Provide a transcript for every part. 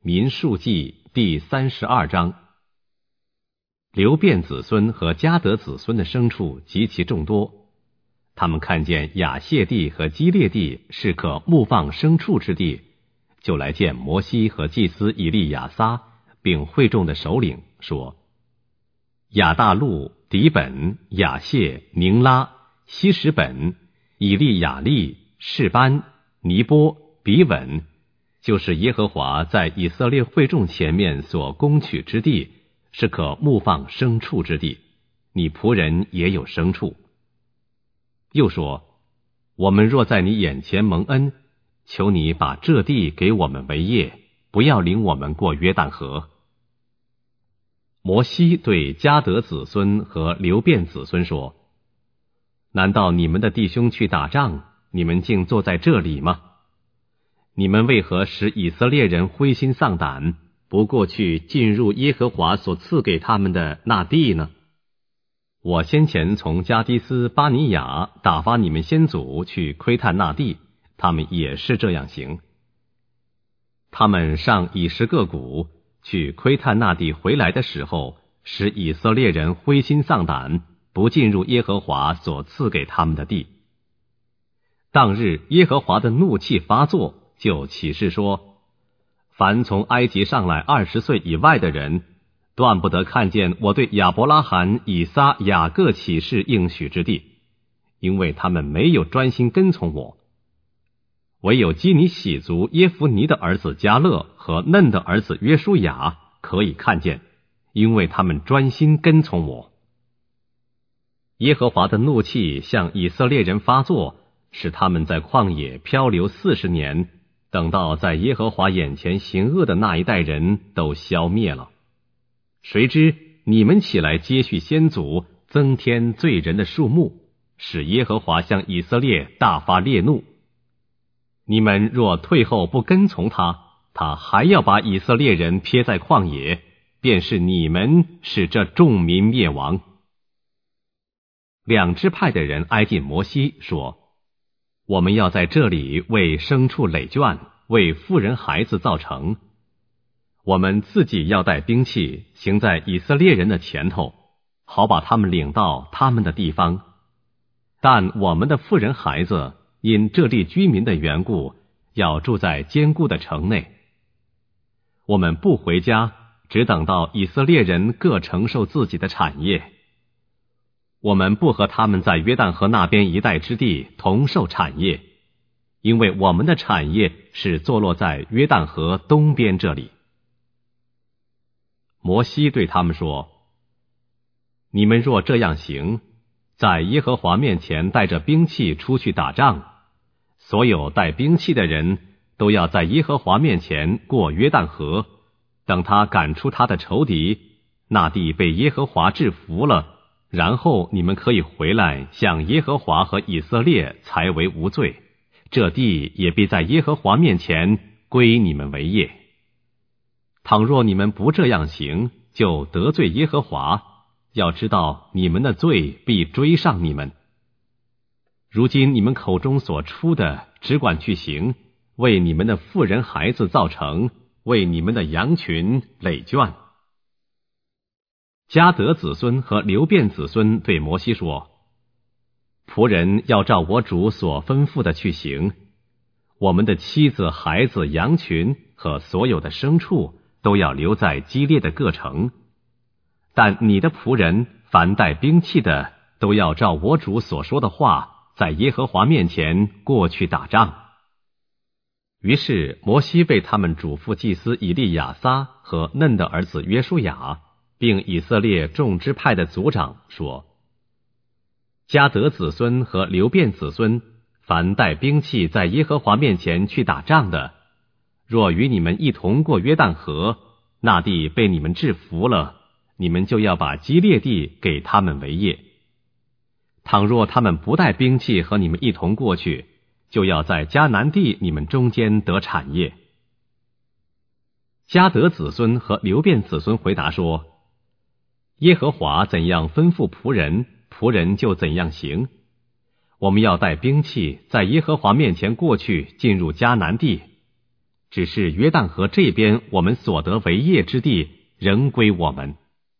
民数记第32章。流便子孙和迦得子孙的牲畜极其众多，他们看见亚谢地和基列地是可牧放牲畜之地，就来见摩西和祭司以利亚撒，并会众的首领，说：亚大路、底本、亚谢、宁拉、希实本、以利亚利、示班、尼波、比稳，就是耶和华在以色列会众前面所攻取之地，是可牧放牲畜之地，你仆人也有牲畜。又说：我们若在你眼前蒙恩，求你把这地给我们为业，不要领我们过约旦河。摩西对迦得子孙和流便子孙说：难道你们的弟兄去打仗，你们竟坐在这里吗？你们为何使以色列人灰心丧胆，不过去进入耶和华所赐给他们的那地呢？我先前从加迪斯巴尼亚打发你们先祖去窥探那地，他们也是这样行。他们上以实各谷去窥探那地回来的时候，使以色列人灰心丧胆，不进入耶和华所赐给他们的地。当日耶和华的怒气发作，就起誓说：凡从埃及上来20岁以外的人，断不得看见我对亚伯拉罕、以撒、雅各起誓应许之地，因为他们没有专心跟从我。唯有基尼喜族耶孚尼的儿子迦勒和嫩的儿子约书亚可以看见，因为他们专心跟从我。耶和华的怒气向以色列人发作，使他们在旷野漂流40年，等到在耶和华眼前行恶的那一代人都消灭了。谁知你们起来接续先祖，增添罪人的数目，使耶和华向以色列大发烈怒。你们若退后不跟从他，他还要把以色列人撇在旷野，便是你们使这众民灭亡。两支派的人挨近摩西，说：我们要在这里为牲畜垒圈，为妇人孩子造城。我们自己要带兵器，行在以色列人的前头，好把他们领到他们的地方。但我们的妇人孩子因这地居民的缘故，要住在坚固的城内。我们不回家，只等到以色列人各承受自己的产业。我们不和他们在约旦河那边一带之地同受产业，因为我们的产业是坐落在约旦河东边这里。摩西对他们说：你们若这样行，在耶和华面前带着兵器出去打仗，所有带兵器的人都要在耶和华面前过约旦河，等他赶出他的仇敌，那地被耶和华制服了，然后你们可以回来向耶和华和以色列才为无罪，这地也必在耶和华面前归你们为业。倘若你们不这样行，就得罪耶和华，要知道你们的罪必追上你们。如今你们口中所出的，只管去行，为你们的妇人孩子造城，为你们的羊群垒圈。迦得子孙和流便子孙对摩西说：仆人要照我主所吩咐的去行，我们的妻子、孩子、羊群和所有的牲畜都要留在基列的各城。但你的仆人凡带兵器的，都要照我主所说的话，在耶和华面前过去打仗。于是摩西为他们嘱咐祭司以利亚撒和嫩的儿子约书亚，并以色列众支派的族长说：迦得子孙和流便子孙，凡带兵器在耶和华面前去打仗的，若与你们一同过约旦河，那地被你们制服了，你们就要把基列地给他们为业。倘若他们不带兵器和你们一同过去，就要在迦南地你们中间得产业。迦得子孙和流便子孙回答说：耶和华怎样吩咐仆人，仆人就怎样行。我们要带兵器在耶和华面前过去，进入迦南地。 只是约旦河这边我们所得为业之地仍归我们。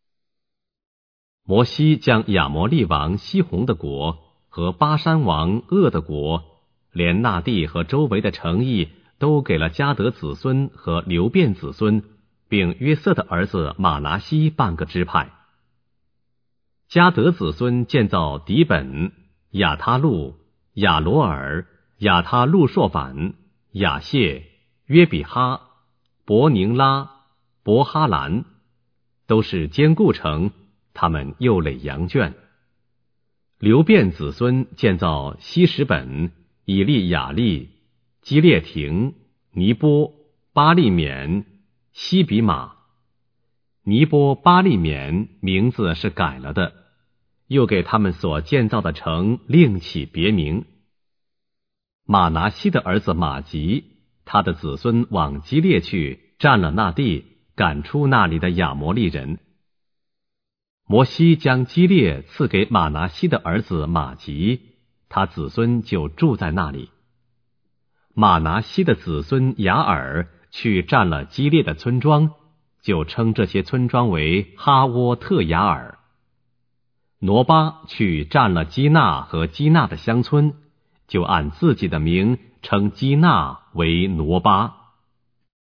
摩西将亚摩利王西宏的国和巴珊王噩的国，连那地和周围的城邑都给了迦得子孙和流便子孙，并约瑟的儿子马拿西半个支派。迦得子孙建造底本、亚他路、亚罗尔、亚他路朔反、亚谢、约比哈、伯宁拉、伯哈兰，都是坚固城，他们又垒羊圈。流便子孙建造希什本、以利亚利、基列亭、尼波、巴利缅、西比马。尼波巴利缅名字是改了的，又给他们所建造的城另起别名。马拿西的儿子马吉，他的子孙往基列去，占了那地，赶出那里的亚摩利人。摩西将基列赐给马拿西的儿子马吉，他子孙就住在那里。马拿西的子孙雅尔去占了基列的村庄，就称这些村庄为哈沃特雅尔。挪巴去占了基纳和基纳的乡村，就按自己的名称基纳为挪巴。